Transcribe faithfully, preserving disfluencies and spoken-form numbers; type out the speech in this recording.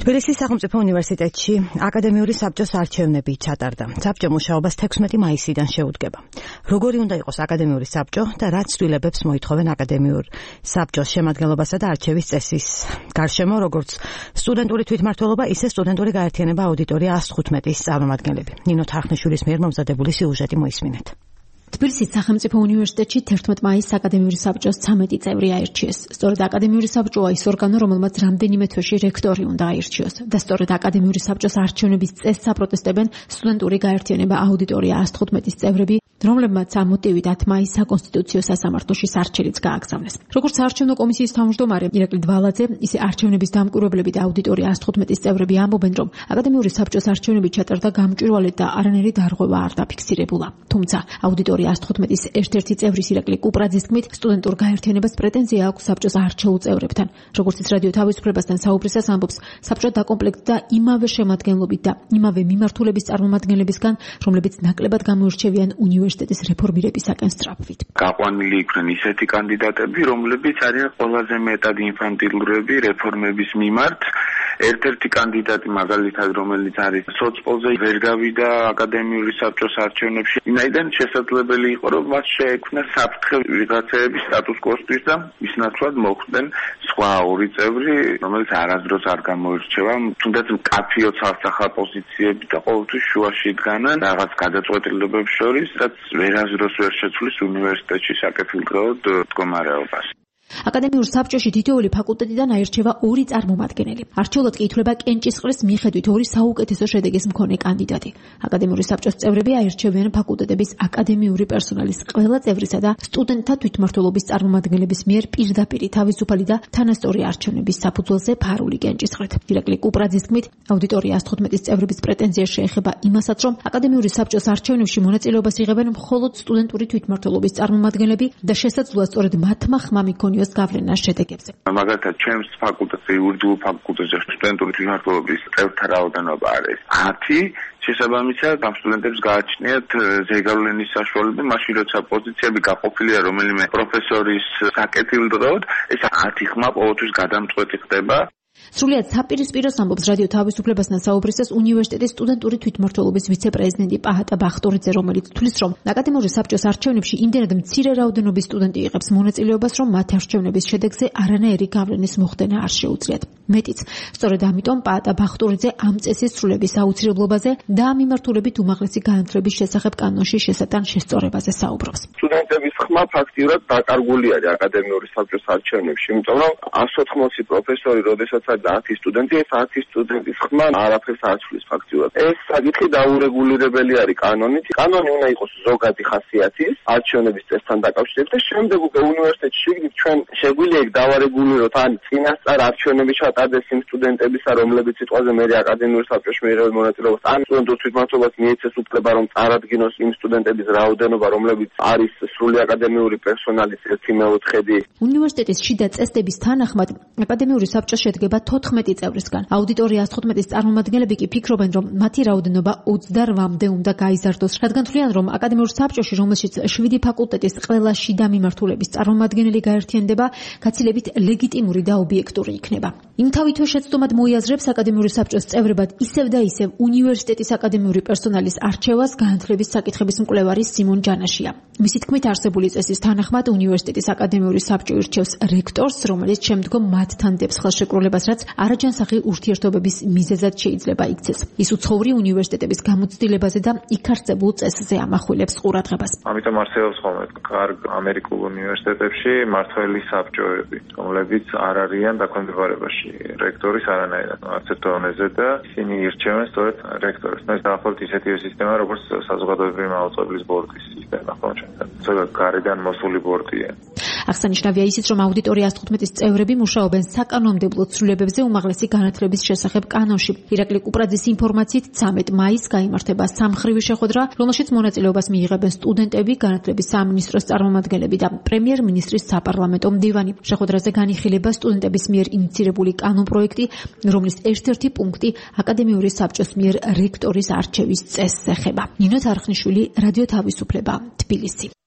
თბილისის სახელმწიფო უნივერსიტეტში აკადემიური საბჭოს არჩევნები ჩატარდა. საბჭო მუშაობას თექვსმეტი მაისიდან შეუდგება. როგორი უნდა იყოს აკადემიური საბჭო და რა ცვლილებებს მოითხოვენ აკადემიურ საბჭოს შემადგენლობასა და არჩევის წესის გარშემო, როგორც სტუდენტური თვითმმართველობა, ისე სტუდენტური გაერთიანება აუდიტორია ას თხუთმეტის წარმომადგენლები. ნინო თარხნიშვილის მიერ მომზადებული სიუჟეტი მოისმინეთ. თბილისის სახელმწიფო უნივერსიტეტში თერთმეტ მაისს აკადემიური საბჭოს ცამეტი წევრი აირჩიეს. სწორედ აკადემიური საბჭოა ის ორგანო, რომელმაც რამდენიმე თვეში რექტორი უნდა აირჩიოს და სწორედ აკადემიური საბჭოს არჩევნების წესს აპროტესტებენ სტუდენტური გაერთიანება აუდიტორია ას თხუთმეტის წევრები, რომლებმაც ამ მოტივით ათ მაისს საკონსტიტუციო სასამართლოში სარჩელიც გააგზავნეს. როგორც საარჩევნო კომისიის თავმჯდომარე ირაკლი დვალაძე, ისე არჩევნების დამკვირვებლები და აუდიტორია ას თხუთმეტის წევრები ამბობენ, რომ აკადემიური საბჭოს არჩევნები ჩატარდა გამჭვირვალედ და არანაირი დარღვევა არ დაფიქსირებულა. თუმცა აუდიტორია ას თხუთმეტის ერთ-ერთი წევრის ირაკლი კუპრაძის თქმით, სტუდენტურ გაერთიანებას პრეტენზია აქვს საბჭოს არჩეულ წევრებთან. როგორც ის რადიო თავისუფლებასთან საუბრისას ამბობს, საბჭო დაკომპლექტდა იმავე შემადგენლობით და იმავე მიმართულების წარმომადგენლებისგან, რომლებიც ნაკლებად გამოირჩევიან უნივერსიტეტის რეფორმირებისაკენ სწრაფვით. გაყვანილი იქნენ ისეთი კანდიდატები, რომლებიც არიან ყველაზე მეტად ინფანტილურები რეფორმების მიმართ. ერთ-ერთი კანდიდატი მაგალითად, რომელიც არის სოцполზე ვერ გავიდა აკადემიური საბჭოს არჩევნებში, ვინაიდან შესაძლებელი იყო, რომ მას შეექმნა საფრთხე ვიღაცეების სტატუს-კვოსთვის და მის ნაცვლად მოხვდნენ სხვა ორი წევრი, რომელიც არასდროს არ გამოირჩევა, თუნდაც მკაფიო ცალსახა პოზიციები და ყოველთვის შუაში იდგნენ რაღაც გადაწყვეტილებებს შორის, რაც ვერასდროს ვერ შეცვლის უნივერსიტეტში საკეთილდღეოდ მდგომარეობას. აკადემიურ საბჭოში თითოეული ფაკულტეტიდან აირჩევა ორი წარმომადგენელი. არჩეულად კი ითვლება კენჭისყრის მიხედვით ორი საუკეთესო შედეგის მქონე კანდიდატი. აკადემიური საბჭოს წევრები აირჩევიან ფაკულტეტების აკადემიური პერსონალის ყველა წევრისა და სტუდენტთა თვითმმართველობის წარმომადგენლების მიერ პირდაპირ თავისუფალი და თანასწორი არჩევნების საფუძველზე ფარული კენჭისყრით. ირაკლი კუპრაძის თქმით, აუდიტორია ას თხუთმეტის წევრების პრეტენზია შეეხება იმასაც, რომ აკადემიური საბჭოს არჩევნებში მონაწილეობას იღებენ მხოლოდ სტუდენტური თვითმმართველობის წარმომადგენლები და შესაძლოა სწორედ მათმა ხმა მიქონიოს გავლენას შედეგებზე. მაგალითად, ჩვენს ფაკულტეტზე, იურიდიულ ფაკულტეტზე სტუდენტური თვითმმართველობის წევრთა რაოდენობა არის ათი. შესაბამისად, ამ სტუდენტებს გააჩნიათ ზეგავლენის საშუალება, მაშინ როცა პოზიციები გაყოფილია რომელიმე პროფესორის საკეთილდღეოდ, ეს ათი ხმა ყოველთვის გადამწყვეტი ხდება. სრულიად საპირისპიროს ამბობს რადიო თავისუფლებასთან საუბრისას უნივერსიტეტის სტუდენტური თვითმმართველობის ვიცე-პრეზიდენტი პაჰატა ბახტურიძე, რომელიც თვლის, რომ აკადემიური საბჭოს არჩევნებში იმდენად მცირე რაოდენობის სტუდენტი იღებს მონაწილეობას, რომ მათ არჩევნების შედეგზე არანაირი გავლენის მოხდენა არ შეუძლიათ. მეტიც, სწორედ ამიტომ პაჰატა ბახტურიძე ამ წესის სრულების აუცილებლობაზე და ამ მიმართულებით უმაღლესი განათლების შესახებ კანონში შესატან შესწორებაზე საუბრობს. სტუდენტების ხმა ფაქტიურად დაკარგული არის აკადემიური საბჭოს არჩევნებში, იმიტომ რომ ას ოთხმოცი პროფესორი, როდესაც ათი სტუდენტი, ეს ათი სტუდენტის ხმა არაფერს არ ცვლის ფაქტიურად. ეს საკითხი დაურეგულირებელი არის კანონით. კანონი უნდა იყოს ზოგადი ხასიათის, არჩევნების წესთან დაკავშირებით და შემდეგ უკვე უნივერსიტეტში შეგდით ჩვენ შეგვიძლია ეგ დავარეგულიროთ, ან წინასწარ არჩევნები ჩატარდეს იმ სტუდენტებისა, რომლებიც სიტყვაზე მერე აკადემიურ საბჭოში მიიღებენ მონაწილეობას, ან სტუდენტურ თვითმმართველობას მიეცეს უფლება, რომ წარადგინოს იმ სტუდენტების რაოდენობა, რომლებიც არის სრული აკადემიური პერსონალის ერთი მეოთხედი. უნივერსიტეტის შიდა წესდების თანახმად აკადემიური საბჭო შედგება თოთხმეტი წევრისგან. აუდიტორია ას თხუთმეტის წარმომადგენლები კი ფიქრობენ, რომ მათი რაოდენობა ოცდარვამდე უნდა გაიზარდოს, რადგან თვლიან, რომ აკადემიურ საბჭოში, რომელშიც შვიდი ფაკულტეტის ყველა შიდა მიმართულების წარმომადგენელი გაერთიანდება, გაცილებით ლეგიტიმური და ობიექტური იქნება. იმთავითვე შეცდომად მოიაზრებს აკადემიური საბჭოს წევრებად ისევ და ისევ უნივერსიტეტის აკადემიური პერსონალის არჩევას განათლების საკითხების მკვლევარი სიმონ ჯანაშია. მისი თქმით, არსებული წესის თანახმად უნივერსიტეტის აკადემიური საბჭო ირჩევს რექტორს, რომელიც შემდგომ მათთან დებს ხელშეკრულებას, რაც არაჯანსაღი ურთიერთობების მიზეზად შეიძლება იქცეს. ის უცხოური უნივერსიტეტების გამოცდილებაზე და იქ არსებულ წესზე ამახვილებს ყურადღებას. ამიტომ არსებობს ხოლმე კარგ ამერიკულ უნივერსიტეტებში მართველი საბჭოები, რომლებიც არ არიან დაქვემდებარებაში რექტორის არანაირად არც ერთ დონეზე და ისინი ირჩევენ სწორედ რექტორს. ეს დაახლოებით ისეთივე სისტემა, როგორც საზოგადოებრივი მაღალმწოდების ბორდის სისტემა, ხო ჩვენთან. ზოგადად გარედან მოსული ბორდია. აღსანიშნავია ისიც, რომ აუდიტორია ას თხუთმეტის წევრები მუშაობენ საკანონმდებლო ცვლილებებზე უმაღლესი განათლების შესახებ კანონში. ირაკლი კუპრაძის ინფორმაციით ცამეტ მაისს გაიმართება სამხრივი შეხვედრა, რომელშიც მონაწილეობას მიიღებენ სტუდენტები, განათლების სამინისტროს წარმომადგენლები და პრემიერ-მინისტრის საპარლამენტო მდივანი. შეხვედრაზე განიხილება სტუდენტების მიერ ინიცირებული კანონპროექტი, რომლის ერთ-ერთი პუნქტი აკადემიური საბჭოს მიერ რექტორის არჩევის წესს ეხება. ნინო თარხნიშვილი, რადიო თავისუფლება, თბილისი.